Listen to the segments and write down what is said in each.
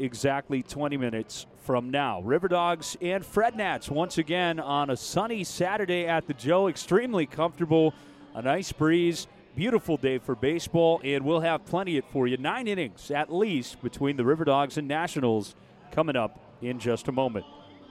exactly 20 minutes from now. River Dogs and Fred Nats once again on a sunny Saturday at the Joe. Extremely comfortable, a nice breeze, beautiful day for baseball, and we'll have plenty of it for you. 9 innings at least between the River Dogs and Nationals coming up in just a moment.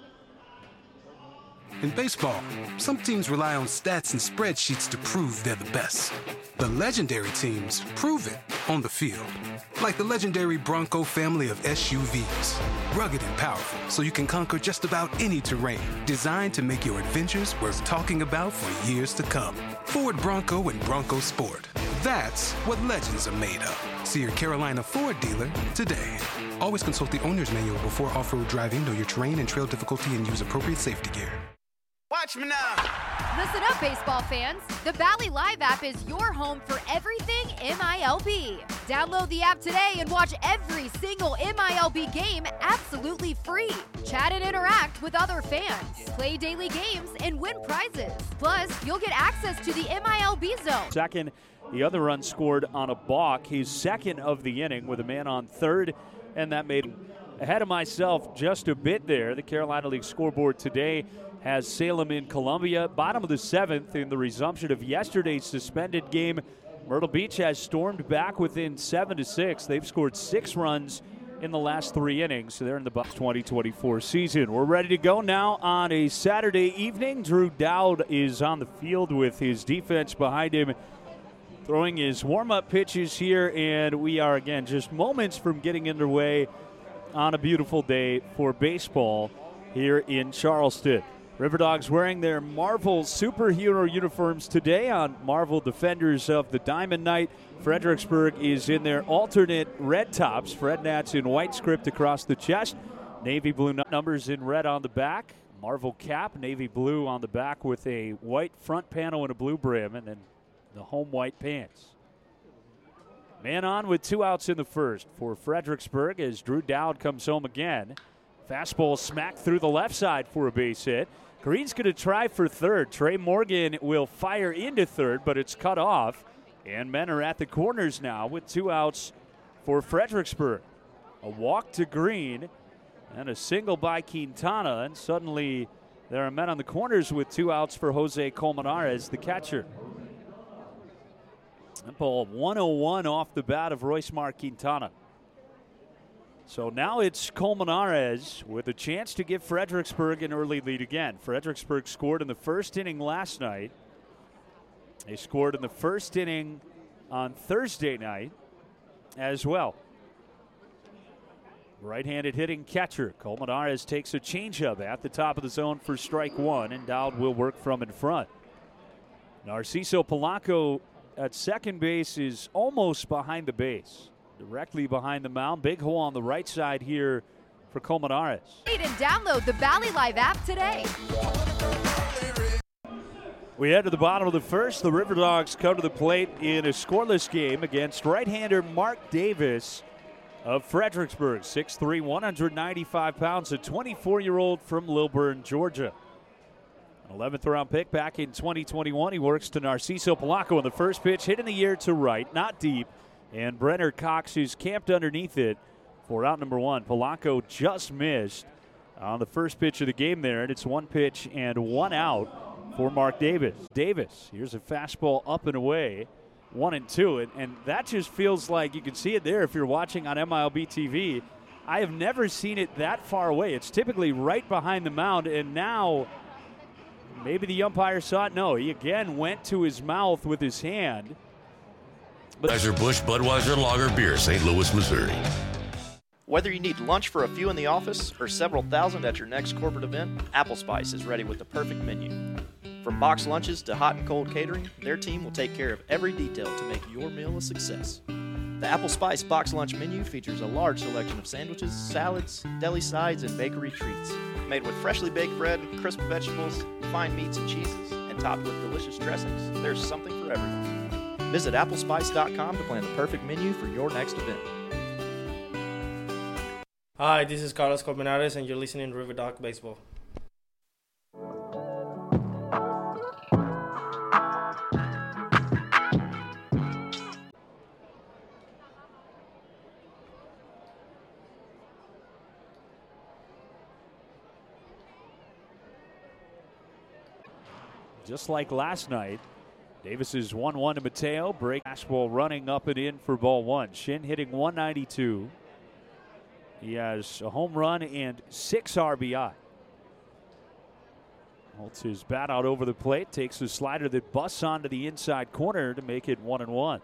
In baseball, some teams rely on stats and spreadsheets to prove they're the best. The legendary teams prove it on the field. Like the legendary Bronco family of SUVs. Rugged and powerful, so you can conquer just about any terrain. Designed to make your adventures worth talking about for years to come. Ford Bronco and Bronco Sport. That's what legends are made of. See your Carolina Ford dealer today. Always consult the owner's manual before off-road driving. Know your terrain and trail difficulty and use appropriate safety gear. Watch me now. Listen up, baseball fans. The Bally Live app is your home for everything MILB. Download the app today and watch every single MILB game absolutely free. Chat and interact with other fans. Play daily games and win prizes. Plus, you'll get access to the MILB zone. Second, the other run scored on a balk. He's second of the inning with a man on third, and that made him ahead of myself just a bit there. The Carolina League scoreboard today has Salem in Columbia. Bottom of the seventh in the resumption of yesterday's suspended game. Myrtle Beach has stormed back within 7-6. They've scored 6 runs in the last 3 innings. So they're in the Bucs 2024 season. We're ready to go now on a Saturday evening. Drew Dowd is on the field with his defense behind him, throwing his warm-up pitches here, and we are, again, just moments from getting underway on a beautiful day for baseball here in Charleston. River Dogs wearing their Marvel superhero uniforms today on Marvel Defenders of the Diamond Knight. Fredericksburg is in their alternate red tops. Fred Nats in white script across the chest. Navy blue numbers in red on the back. Marvel cap, navy blue on the back with a white front panel and a blue brim, and then the home white pants. Man on with 2 outs in the first for Fredericksburg as Drew Dowd comes home again. Fastball smacked through the left side for a base hit. Green's going to try for third. Trey Morgan will fire into third, but it's cut off. And men are at the corners now with 2 outs for Fredericksburg. A walk to Green and a single by Quintana. And suddenly there are men on the corners with 2 outs for Jose Colmenares, the catcher. That ball 101 off the bat of Royce-Mar Quintana. So now it's Colmenares with a chance to give Fredericksburg an early lead again. Fredericksburg scored in the first inning last night. They scored in the first inning on Thursday night as well. Right-handed hitting catcher. Colmenares takes a changeup at the top of the zone for strike 1, and Dowd will work from in front. Narciso Polanco at second base is almost behind the base. Directly behind the mound. Big hole on the right side here for Colmenares. And download the Bally Live app today. We head to the bottom of the first. The River Dogs come to the plate in a scoreless game against right-hander Mark Davis of Fredericksburg. 6'3", 195 pounds, a 24-year-old from Lilburn, Georgia. An 11th round pick back in 2021. He works to Narciso Polanco on the first pitch. Hit in the air to right, not deep. And Brenner Cox is camped underneath it for out number 1. Polanco just missed on the first pitch of the game there, and it's 1 pitch and 1 out for Mark Davis. Davis, here's a fastball up and away, 1-2, and that just feels like you can see it there if you're watching on MILB TV. I have never seen it that far away. It's typically right behind the mound, and now maybe the umpire saw it. No, he again went to his mouth with his hand. Anheuser-Busch Budweiser Lager Beer, St. Louis, Missouri. Whether you need lunch for a few in the office or several thousand at your next corporate event, Apple Spice is ready with the perfect menu. From boxed lunches to hot and cold catering, their team will take care of every detail to make your meal a success. The Apple Spice box lunch menu features a large selection of sandwiches, salads, deli sides, and bakery treats. Made with freshly baked bread, crisp vegetables, fine meats and cheeses, and topped with delicious dressings, there's something for everyone. Visit applespice.com to plan the perfect menu for your next event. Hi, this is Carlos Colmenares, and you're listening to River Dog Baseball. just like last night. Davis is 1-1 to Mateo. Break fastball running up and in for ball one. Shin hitting 192. He has a home run and 6 RBI. Holds his bat out over the plate. Takes a slider that busts onto the inside corner to make it 1-1.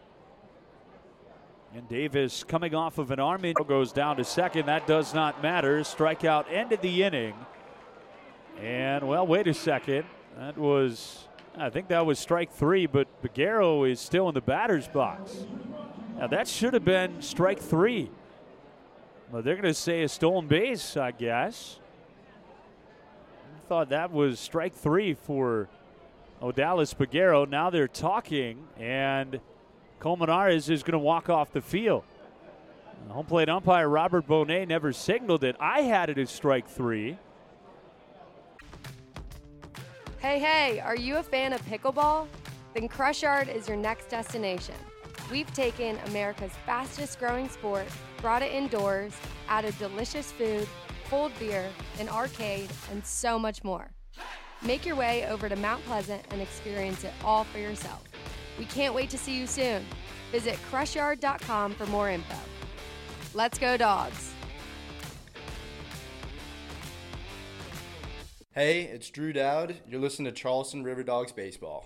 And Davis coming off of an arm injury goes down to second. That does not matter. Strikeout ended the inning. And, well, wait a second. I think that was strike 3, but Peguero is still in the batter's box. Now, that should have been strike 3. Well, they're going to say a stolen base, I guess. I thought that was strike 3 for Odalis Peguero. Now they're talking, and Colmenares is going to walk off the field. The home plate umpire Robert Bonet never signaled it. I had it as strike 3. Hey, are you a fan of pickleball? Then Crush Yard is your next destination. We've taken America's fastest growing sport, brought it indoors, added delicious food, cold beer, an arcade, and so much more. Make your way over to Mount Pleasant and experience it all for yourself. We can't wait to see you soon. Visit crushyard.com for more info. Let's go, Dogs. Hey, it's Drew Dowd. You're listening to Charleston River Dogs Baseball.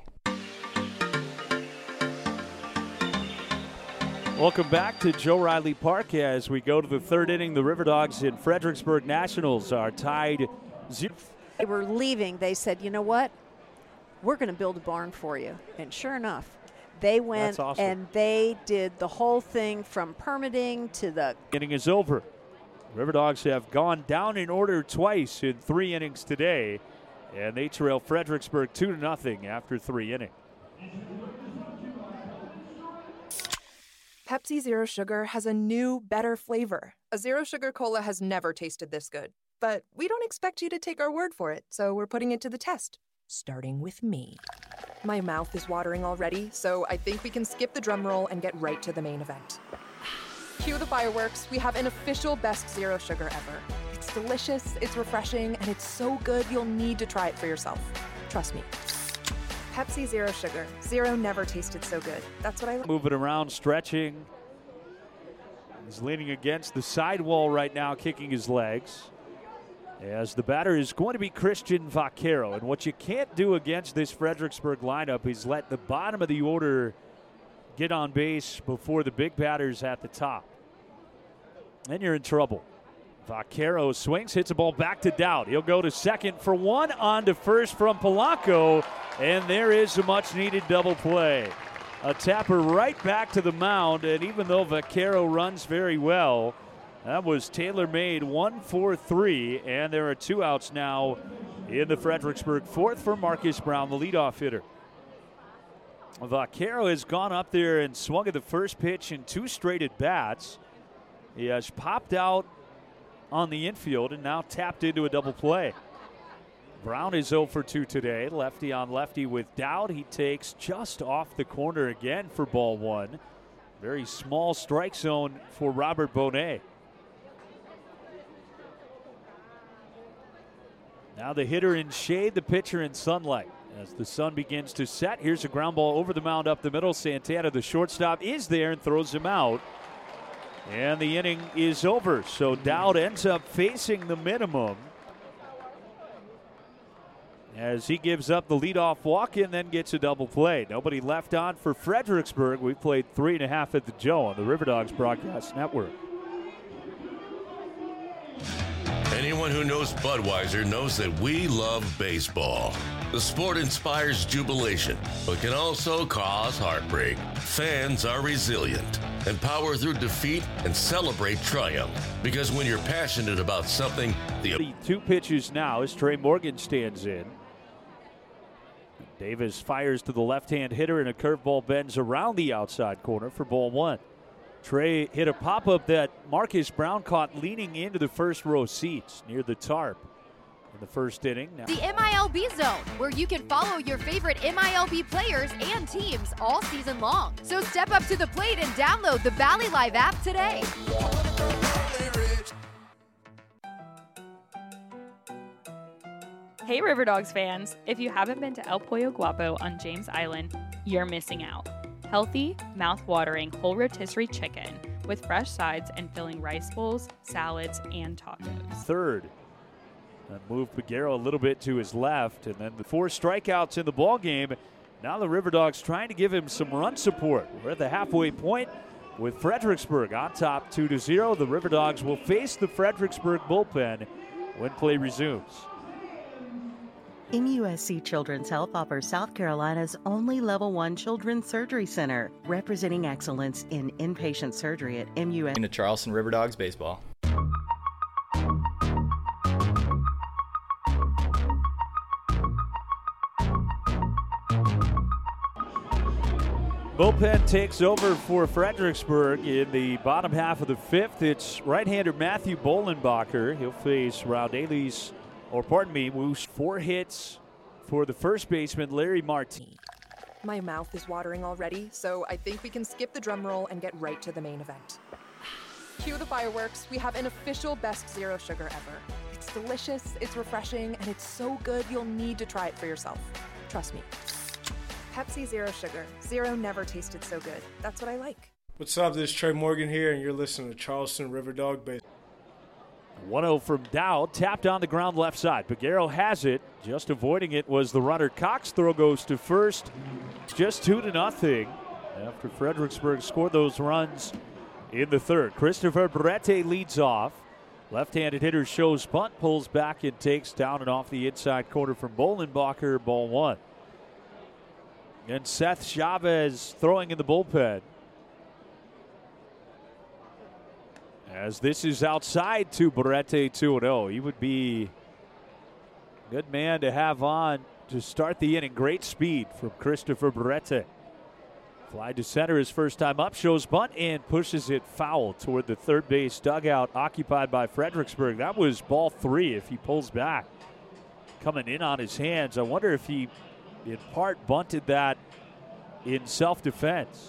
Welcome back to Joe Riley Park as we go to the third inning. The River Dogs and Fredericksburg Nationals are tied 0. They were leaving. They said, you know what? We're going to build a barn for you. And sure enough, they went and they did the whole thing from permitting to the inning is over. River Dogs have gone down in order twice in 3 innings today, and they trail Fredericksburg 2-0 after 3 innings. Pepsi Zero Sugar has a new, better flavor. A Zero Sugar Cola has never tasted this good. But we don't expect you to take our word for it, so we're putting it to the test. Starting with me. My mouth is watering already, so I think we can skip the drum roll and get right to the main event. Cue the fireworks. We have an official best Zero Sugar ever. It's delicious, it's refreshing, and it's so good you'll need to try it for yourself. Trust me. Pepsi Zero Sugar. Zero never tasted so good. That's what I love. Moving around, stretching. He's leaning against the sidewall right now, kicking his legs. As the batter is going to be Christian Vaquero. And what you can't do against this Fredericksburg lineup is let the bottom of the order get on base before the big batters at the top. Then you're in trouble. Vaquero swings, hits a ball back to Dowd. He'll go to second for 1, on to first from Polanco, and there is a much-needed double play. A tapper right back to the mound, and even though Vaquero runs very well, that was tailor-made 1-4-3, and there are 2 outs now in the Fredericksburg fourth for Marcus Brown, the leadoff hitter. Vaquero has gone up there and swung at the first pitch in 2 straight at-bats. He has popped out on the infield and now tapped into a double play. Brown is 0 for 2 today. Lefty on lefty with Dowd. He takes just off the corner again for ball 1. Very small strike zone for Robert Bonet. Now the hitter in shade, the pitcher in sunlight. As the sun begins to set, here's a ground ball over the mound up the middle. Santana, the shortstop, is there and throws him out. And the inning is over. So Dowd ends up facing the minimum as he gives up the leadoff walk and then gets a double play. Nobody left on for Fredericksburg. We played 3.5 at the Joe on the River Dogs Broadcast Network. Anyone who knows Budweiser knows that we love baseball. The sport inspires jubilation, but can also cause heartbreak. Fans are resilient and power through defeat and celebrate triumph. Because when you're passionate about something, the 2 pitches now as Trey Morgan stands in. Davis fires to the left-hand hitter, and a curveball bends around the outside corner for ball 1. Trey hit a pop-up that Marcus Brown caught leaning into the first row seats near the tarp in the first inning. Now the MILB Zone, where you can follow your favorite MILB players and teams all season long. So step up to the plate and download the Valley Live app today. Hey River Dogs fans, if you haven't been to El Pollo Guapo on James Island, you're missing out. Healthy, mouth-watering whole rotisserie chicken with fresh sides and filling rice bowls, salads, and tacos. Third. And move Peguero a little bit to his left, and then the 4 strikeouts in the ball game. Now the River Dogs trying to give him some run support. We're at the halfway point with Fredericksburg on top 2-0. The River Dogs will face the Fredericksburg bullpen when play resumes. MUSC Children's Health offers South Carolina's only Level 1 Children's Surgery Center, representing excellence in inpatient surgery at MUSC. To Charleston River Dogs baseball. Bullpen takes over for Fredericksburg in the bottom half of the 5th. It's right-hander Matthew Bolenbacher. He'll face Woosh. 4 hits for the first baseman, Larry Martin. My mouth is watering already, so I think we can skip the drum roll and get right to the main event. Cue the fireworks. We have an official best zero sugar ever. It's delicious, it's refreshing, and it's so good you'll need to try it for yourself. Trust me. Pepsi Zero Sugar. Zero never tasted so good. That's what I like. What's up? This is Trey Morgan here, and you're listening to Charleston River Dog Baseball. 1-0 from Dow, tapped on the ground left side. Peguero has it. Just avoiding it was the runner. Cox throw goes to first. Just 2-0 after Fredericksburg scored those runs in the 3rd. Christopher Berete leads off. Left-handed hitter shows bunt, pulls back and takes down and off the inside corner from Bolenbacher, ball 1. And Seth Chavez throwing in the bullpen. As this is outside to Berete 2-0. He would be a good man to have on to start the inning. Great speed from Christopher Berete. Fly to center his first time up, shows bunt and pushes it foul toward the third base dugout occupied by Fredericksburg. That was ball 3 if he pulls back. Coming in on his hands. I wonder if he in part bunted that in self-defense.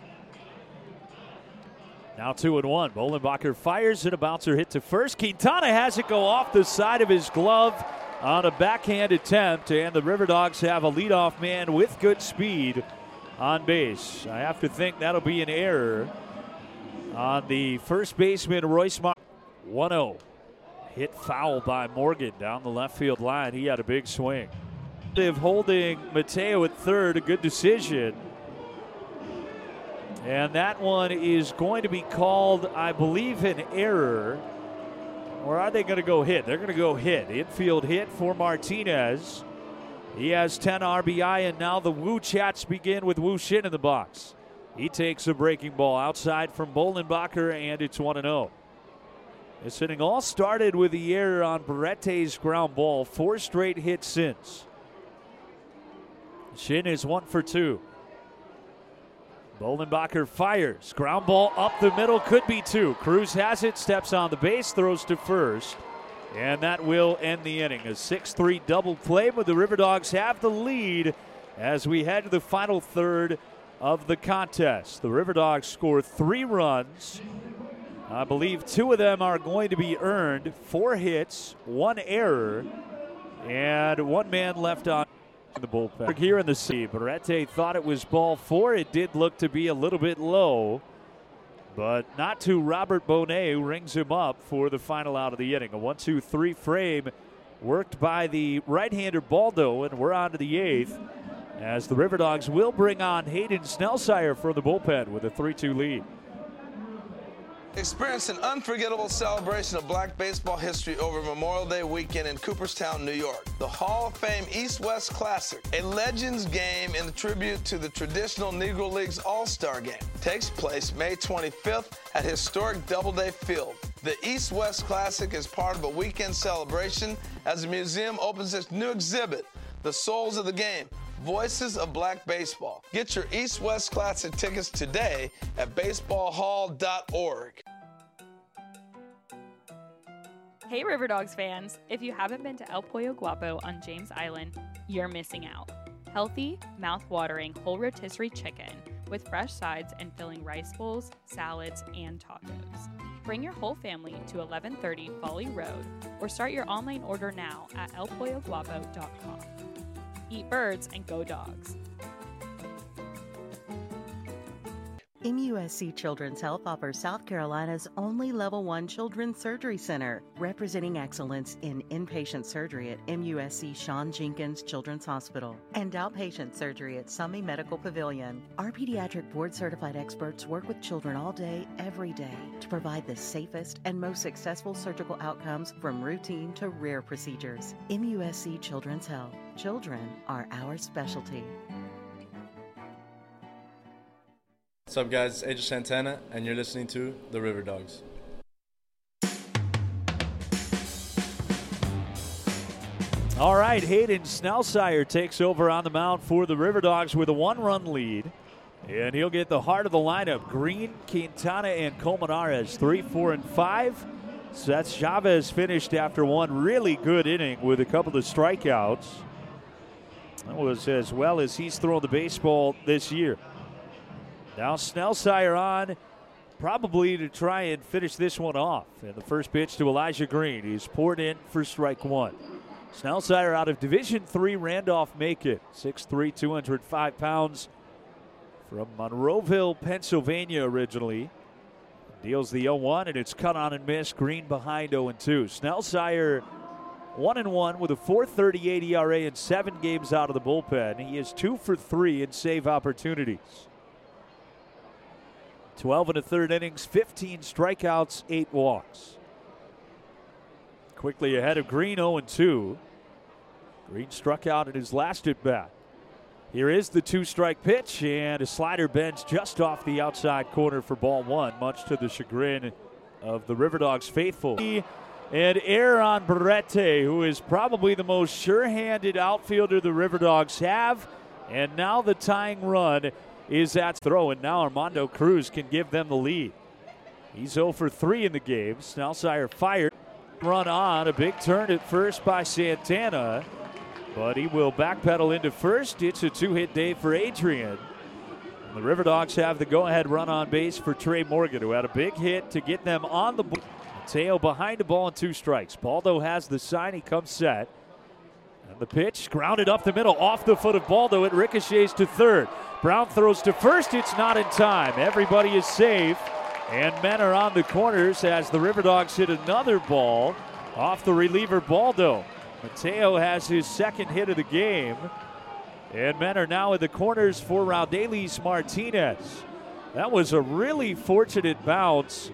Now 2-1. Bolenbacher fires and a bouncer hit to first. Quintana has it go off the side of his glove on a backhand attempt, and the River Dogs have a leadoff man with good speed on base. I have to think that'll be an error on the first baseman, Royce Martin. 1-0. Hit foul by Morgan down the left field line. He had a big swing. Holding Mateo at third, a good decision. And that one is going to be called, I believe, an error. Or are they going to go hit? They're going to go hit. Infield hit for Martinez. He has 10 RBI, and now the Woo chats begin with Woo Shin in the box. He takes a breaking ball outside from Bolenbacher, and it's 1-0. This inning all started with the error on Berete's ground ball. 4 straight hits since. Shin is 1 for 2. Bolenbacher fires. Ground ball up the middle, could be 2. Cruz has it, steps on the base, throws to first. And that will end the inning. A 6-3 double play, but the River Dogs have the lead as we head to the final third of the contest. The River Dogs score 3 runs. I believe 2 of them are going to be earned. 4 hits, 1 error, and 1 man left on the bullpen. Here in the C, Berete thought it was ball 4. It did look to be a little bit low, but not to Robert Bonet, who rings him up for the final out of the inning. A 1-2-3 frame worked by the right-hander Baldo, and we're on to the 8th as the River Dogs will bring on Hayden Snellsire for the bullpen with a 3-2 lead. Experience an unforgettable celebration of Black baseball history over Memorial Day weekend in Cooperstown, New York. The Hall of Fame East-West Classic, a Legends game in tribute to the traditional Negro Leagues All-Star Game, takes place May 25th at historic Doubleday Field. The East-West Classic is part of a weekend celebration as the museum opens its new exhibit, The Souls of the Game, Voices of Black Baseball. Get your East-West Classic tickets today at baseballhall.org. Hey River Dogs fans, if you haven't been to El Pollo Guapo on James Island, you're missing out. Healthy, mouth-watering whole rotisserie chicken with fresh sides and filling rice bowls, salads, and tacos. Bring your whole family to 1130 Folly Road or start your online order now at elpolloguapo.com. Eat birds and go dogs. MUSC Children's Health offers South Carolina's only Level 1 Children's Surgery Center, representing excellence in inpatient surgery at MUSC Sean Jenkins Children's Hospital and outpatient surgery at Summey Medical Pavilion. Our pediatric board-certified experts work with children all day, every day, to provide the safest and most successful surgical outcomes from routine to rare procedures. MUSC Children's Health. Children are our specialty. What's up, guys? It's AJ Santana, and you're listening to the River Dogs. All right, Hayden Snellsire takes over on the mound for the River Dogs with a 1-run lead. And he'll get the heart of the lineup. Green, Quintana, and Colmenares, 3, 4, and 5. Seth Chavez finished after one really good inning with a couple of strikeouts. That was as well as he's thrown the baseball this year. Now Snellsire on, probably to try and finish this one off. And the first pitch to Elijah Green. He's poured in for strike one. Snellsire out of Division III Randolph-Macon, 6'3", 205 pounds, from Monroeville, Pennsylvania originally. Deals the 0-1, and it's cut on and missed. Green behind 0-2. Snellsire 1-1 with a 4.38 ERA in 7 games out of the bullpen. He is 2 for 3 in save opportunities. 12 1/3 innings, 15 strikeouts, 8 walks. Quickly ahead of Green, 0-2. Green struck out in his last at bat. Here is the 2-strike pitch, and a slider bends just off the outside corner for ball one, much to the chagrin of the River Dogs faithful. And Aaron Berrete, who is probably the most sure-handed outfielder the River Dogs have, and now the tying run is at throw, and now Armando Cruz can give them the lead. He's 0 for 3 in the game. Snellsire fired. Run on, a big turn at first by Santana, but he will backpedal into first. It's a 2-hit day for Adrian. And the River Dogs have the go-ahead run on base for Trey Morgan, who had a big hit to get them on the board. Mateo behind the ball and 2 strikes. Baldo has the sign. He comes set. And the pitch grounded up the middle off the foot of Baldo. It ricochets to third. Brown throws to first. It's not in time. Everybody is safe. And men are on the corners as the River Dogs hit another ball off the reliever Baldo. Mateo has his second hit of the game. And men are now in the corners for Raudelis Martinez. That was a really fortunate bounce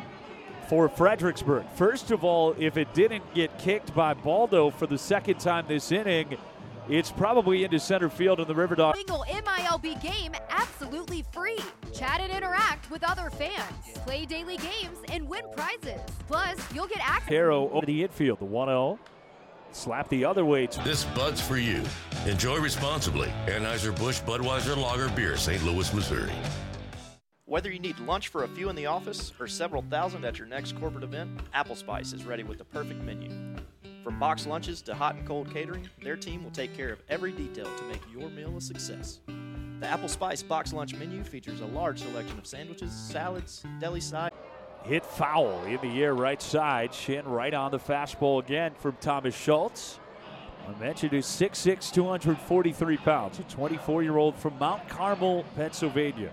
for Fredericksburg. First of all, if it didn't get kicked by Baldo for the second time this inning, it's probably into center field in the River Dogs. Single MILB game absolutely free. Chat and interact with other fans. Play daily games and win prizes. Plus, you'll get access. Caro over the infield, the 1-0. Slap the other way. This Bud's for you. Enjoy responsibly. Anheuser-Busch Budweiser Lager Beer, St. Louis, Missouri. Whether you need lunch for a few in the office or several thousand at your next corporate event, Apple Spice is ready with the perfect menu. From boxed lunches to hot and cold catering, their team will take care of every detail to make your meal a success. The Apple Spice box lunch menu features a large selection of sandwiches, salads, deli side. Hit foul in the air right side. Shin right on the fastball again from Thomas Schultz. I mentioned he's 6'6", 243 pounds, a 24-year-old from Mount Carmel, Pennsylvania.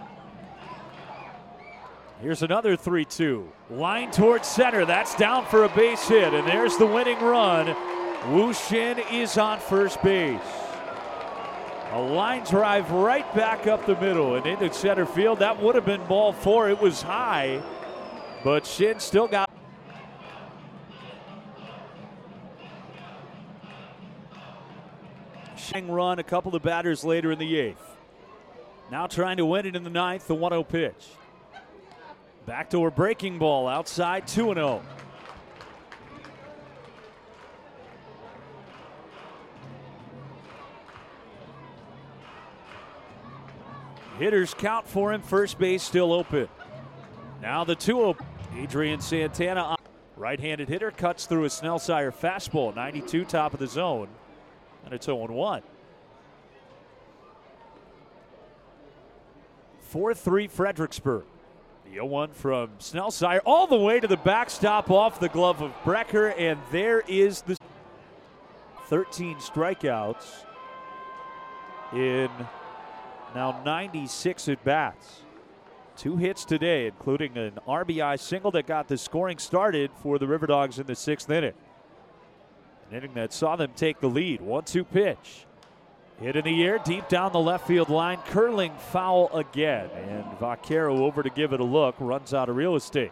Here's another 3-2. Line towards center. That's down for a base hit, and there's the winning run. Wu Shin is on first base. A line drive right back up the middle and into center field. That would have been ball 4. It was high, but Shin still got. Shin run a couple of batters later in the 8th. Now trying to win it in the 9th, the 1-0 pitch. Backdoor breaking ball outside, 2-0. Hitters count for him. First base still open. Now the 2-0. Adrian Santana, on. Right-handed hitter, cuts through a Snellsire fastball. 92 top of the zone. And it's 0-1. 4-3 Fredericksburg. The 0-1 from Snellsire all the way to the backstop off the glove of Brecker, and there is the 13 strikeouts in now 96 at-bats. 2 hits today, including an RBI single that got the scoring started for the Riverdogs in the 6th inning. An inning that saw them take the lead. 1-2 pitch. Hit in the air, deep down the left field line. Curling foul again. And Vaquero over to give it a look. Runs out of real estate.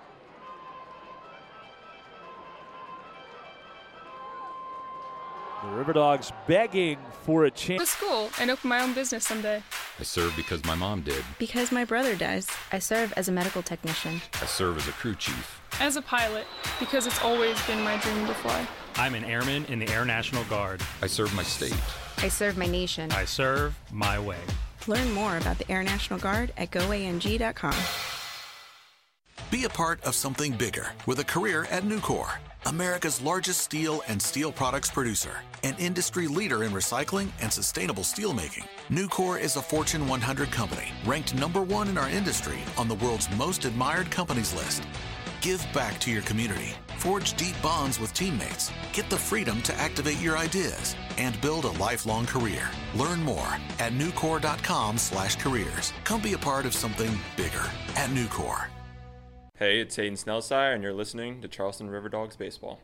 The Riverdogs begging for a chance. To school and open my own business someday. I serve because my mom did. Because my brother does. I serve as a medical technician. I serve as a crew chief. As a pilot, because it's always been my dream to fly. I'm an airman in the Air National Guard. I serve my state. I serve my nation. I serve my way. Learn more about the Air National Guard at goang.com. Be a part of something bigger with a career at Nucor, America's largest steel and steel products producer, an industry leader in recycling and sustainable steelmaking. Nucor is a Fortune 100 company, ranked #1 in our industry on the world's most admired companies list. Give back to your community, forge deep bonds with teammates, get the freedom to activate your ideas, and build a lifelong career. Learn more at nucor.com/careers. Come be a part of something bigger at Nucor. Hey, it's Hayden Snellsire, and you're listening to Charleston Riverdogs Baseball.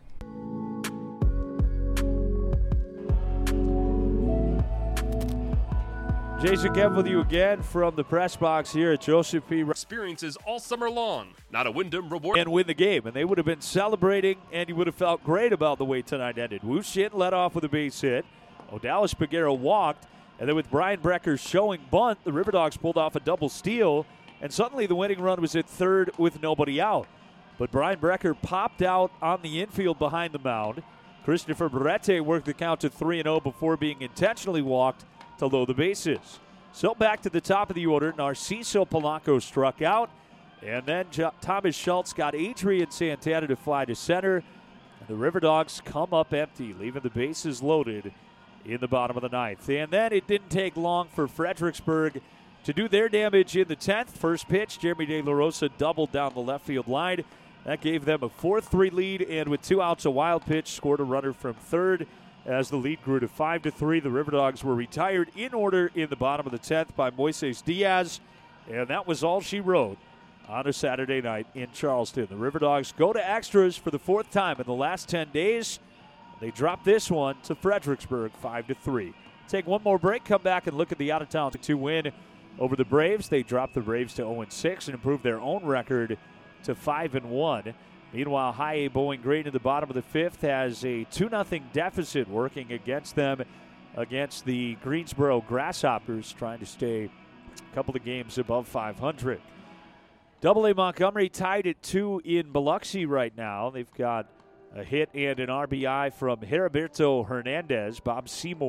Jason Kev with you again from the press box here at Joseph P. Experiences all summer long. Not a Wyndham reward. And win the game. And they would have been celebrating, and you would have felt great about the way tonight ended. Wu Shin led off with a base hit. Odalis Peguero walked. And then with Brian Brecker showing bunt, the Riverdogs pulled off a double steal. And suddenly the winning run was at third with nobody out. But Brian Brecker popped out on the infield behind the mound. Christopher Berete worked the count to 3-0 before being intentionally walked to load the bases. So back to the top of the order, Narciso Polanco struck out. And then Thomas Schultz got Adrian Santana to fly to center. And the Riverdogs come up empty, leaving the bases loaded in the bottom of the 9th. And then it didn't take long for Fredericksburg to do their damage in the 10th. First pitch, Jeremy De La Rosa doubled down the left field line. That gave them a 4-3 lead, and with 2 outs, a wild pitch, scored a runner from third. As the lead grew to 5-3, the Riverdogs were retired in order in the bottom of the 10th by Moises Diaz, and that was all she wrote on a Saturday night in Charleston. The Riverdogs go to extras for the 4th time in the last 10 days. They drop this one to Fredericksburg, 5-3. Take one more break, come back and look at the out-of-town 2 win over the Braves. They dropped the Braves to 0-6 and improved their own record to 5-1. Meanwhile, High A Bowling Green in the bottom of the 5th has a 2-0 deficit working against them against the Greensboro Grasshoppers, trying to stay a couple of games above 500. AA Montgomery tied at 2 in Biloxi right now. They've got a hit and an RBI from Heriberto Hernandez. Bob Seymour